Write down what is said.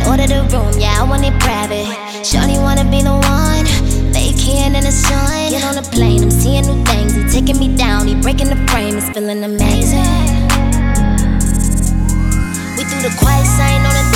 Order the room, yeah, I want it private. Shawty wanna be the one, vacant in the sun. Get on the plane, I'm seeing new things. He taking me down, he breaking the frame. It's feeling amazing. We threw the quiet sign on the